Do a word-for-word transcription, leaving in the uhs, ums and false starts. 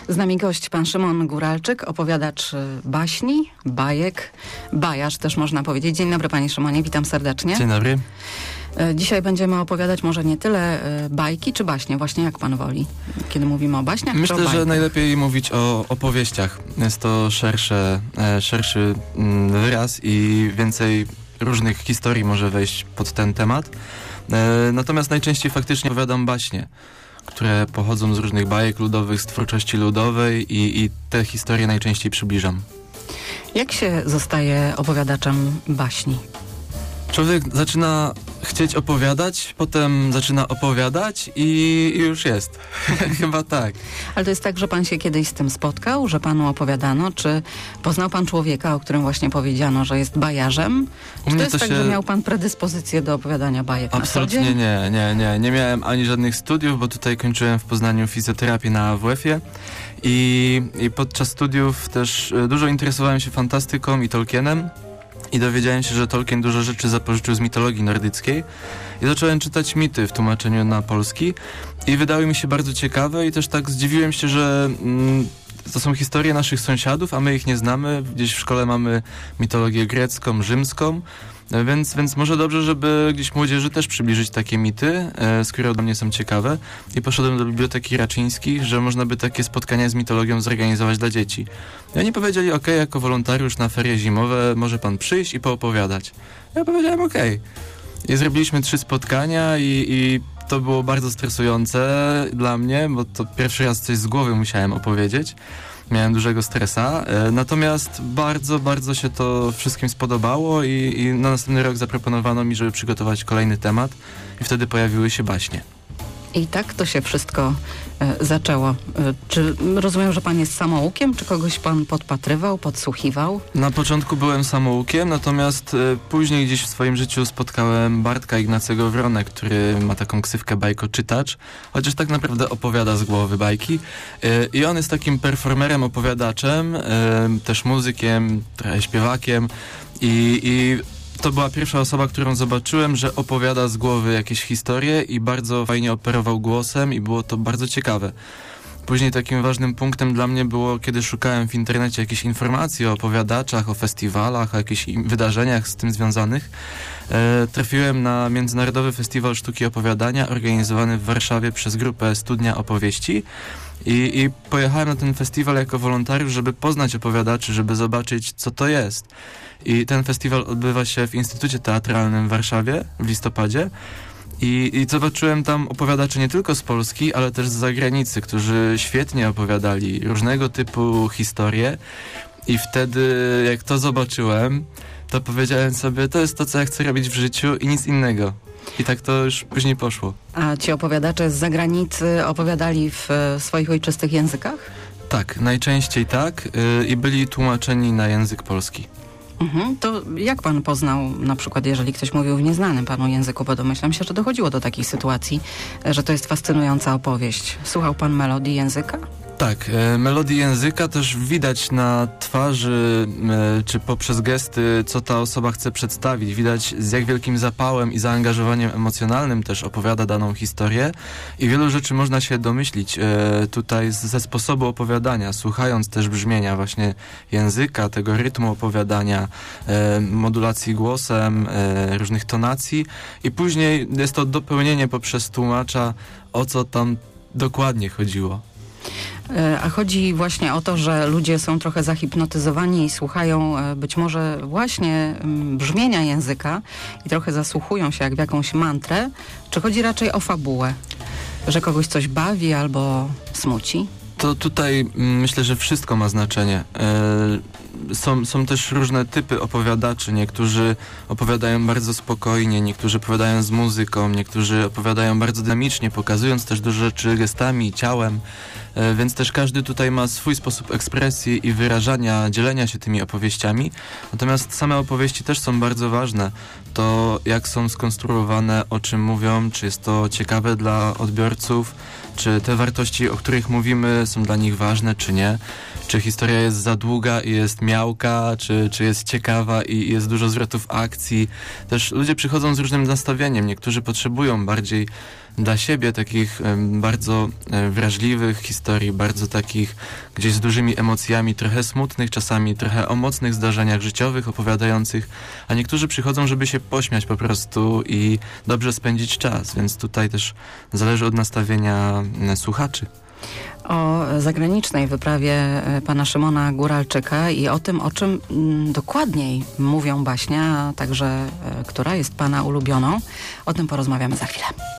Z nami gość, pan Szymon Góralczyk, opowiadacz baśni, bajek, bajarz też można powiedzieć. Dzień dobry, panie Szymonie, witam serdecznie. Dzień dobry. Dzisiaj będziemy opowiadać może nie tyle bajki czy baśnie, właśnie jak pan woli, kiedy mówimy o baśniach. Myślę, czy o że najlepiej mówić o opowieściach. Jest to szersze, szerszy wyraz i więcej różnych historii może wejść pod ten temat. Natomiast najczęściej faktycznie opowiadam baśnie, które pochodzą z różnych bajek ludowych, z twórczości ludowej i, i te historie najczęściej przybliżam. Jak się zostaje opowiadaczem baśni? Człowiek zaczyna chcieć opowiadać, potem zaczyna opowiadać i, i już jest. Chyba tak. Ale to jest tak, że pan się kiedyś z tym spotkał, że panu opowiadano, czy poznał pan człowieka, o którym właśnie powiedziano, że jest bajarzem? Czy to jest to tak, się... że miał pan predyspozycję do opowiadania bajek? Absolutnie nie, nie, nie. Nie miałem ani żadnych studiów, bo tutaj kończyłem w Poznaniu fizjoterapię na A W F-ie i, i podczas studiów też dużo interesowałem się fantastyką i Tolkienem. I dowiedziałem się, że Tolkien dużo rzeczy zapożyczył z mitologii nordyckiej i zacząłem czytać mity w tłumaczeniu na polski i wydały mi się bardzo ciekawe i też tak zdziwiłem się, że mm, to są historie naszych sąsiadów, a my ich nie znamy. Gdzieś w szkole mamy mitologię grecką, rzymską, więc, więc może dobrze, żeby gdzieś młodzieży też przybliżyć takie mity, e, skoro dla mnie są ciekawe. I poszedłem do Biblioteki Raczyńskich, że można by takie spotkania z mitologią zorganizować dla dzieci. I oni powiedzieli, okej, jako wolontariusz na ferie zimowe może pan przyjść i poopowiadać. Ja powiedziałem, okej. I zrobiliśmy trzy spotkania i, i to było bardzo stresujące dla mnie, bo to pierwszy raz coś z głowy musiałem opowiedzieć. Miałem dużego stresa, e, natomiast bardzo, bardzo się to wszystkim spodobało i, i na następny rok zaproponowano mi, żeby przygotować kolejny temat i wtedy pojawiły się baśnie. I tak to się wszystko e, zaczęło. E, czy rozumiem, że pan jest samoukiem, czy kogoś pan podpatrywał, podsłuchiwał? Na początku byłem samoukiem, natomiast e, później gdzieś w swoim życiu spotkałem Bartka Ignacego Wronę, który ma taką ksywkę bajkoczytacz, chociaż tak naprawdę opowiada z głowy bajki. E, I on jest takim performerem, opowiadaczem, e, też muzykiem, trochę śpiewakiem i, i to była pierwsza osoba, którą zobaczyłem, że opowiada z głowy jakieś historie i bardzo fajnie operował głosem i było to bardzo ciekawe. Później takim ważnym punktem dla mnie było, kiedy szukałem w internecie jakichś informacji o opowiadaczach, o festiwalach, o jakichś wydarzeniach z tym związanych. E, trafiłem na Międzynarodowy Festiwal Sztuki Opowiadania organizowany w Warszawie przez grupę Studnia Opowieści. I, I pojechałem na ten festiwal jako wolontariusz, żeby poznać opowiadaczy, żeby zobaczyć, co to jest. I ten festiwal odbywa się w Instytucie Teatralnym w Warszawie w listopadzie. I, I zobaczyłem tam opowiadaczy nie tylko z Polski, ale też z zagranicy, którzy świetnie opowiadali różnego typu historie. I wtedy, jak to zobaczyłem, to powiedziałem sobie, to jest to, co ja chcę robić w życiu i nic innego. I tak to już później poszło. A ci opowiadacze z zagranicy opowiadali w swoich ojczystych językach? Tak, najczęściej tak yy, i byli tłumaczeni na język polski. Mhm. To jak pan poznał, na przykład jeżeli ktoś mówił w nieznanym panu języku, bo domyślam się, że dochodziło do takiej sytuacji, że to jest fascynująca opowieść. Słuchał pan melodii języka? Tak, e, melodii języka też widać na twarzy, e, czy poprzez gesty, co ta osoba chce przedstawić. Widać, z jak wielkim zapałem i zaangażowaniem emocjonalnym też opowiada daną historię i wielu rzeczy można się domyślić e, tutaj z, ze sposobu opowiadania, słuchając też brzmienia właśnie języka, tego rytmu opowiadania, e, modulacji głosem, e, różnych tonacji i później jest to dopełnienie poprzez tłumacza, o co tam dokładnie chodziło. A chodzi właśnie o to, że ludzie są trochę zahipnotyzowani i słuchają być może właśnie brzmienia języka i trochę zasłuchują się jak w jakąś mantrę, czy chodzi raczej o fabułę, że kogoś coś bawi albo smuci? To tutaj myślę, że wszystko ma znaczenie. E, są, są też różne typy opowiadaczy. Niektórzy opowiadają bardzo spokojnie, niektórzy opowiadają z muzyką, niektórzy opowiadają bardzo dynamicznie, pokazując też dużo rzeczy gestami, ciałem. E, więc też każdy tutaj ma swój sposób ekspresji i wyrażania, dzielenia się tymi opowieściami. Natomiast same opowieści też są bardzo ważne. To jak są skonstruowane, o czym mówią, czy jest to ciekawe dla odbiorców, czy te wartości, o których mówimy, są dla nich ważne, czy nie. Czy historia jest za długa i jest miałka, czy, czy jest ciekawa i jest dużo zwrotów akcji. Też ludzie przychodzą z różnym nastawieniem. Niektórzy potrzebują bardziej dla siebie takich um, bardzo um, wrażliwych historii, bardzo takich gdzieś z dużymi emocjami, trochę smutnych czasami, trochę o mocnych zdarzeniach życiowych opowiadających, a niektórzy przychodzą, żeby się pośmiać po prostu i dobrze spędzić czas, więc tutaj też zależy od nastawienia um, słuchaczy. O zagranicznej wyprawie pana Szymona Góralczyka i o tym, o czym mm, dokładniej mówią baśnie, a także e, która jest pana ulubioną. O tym porozmawiamy za chwilę.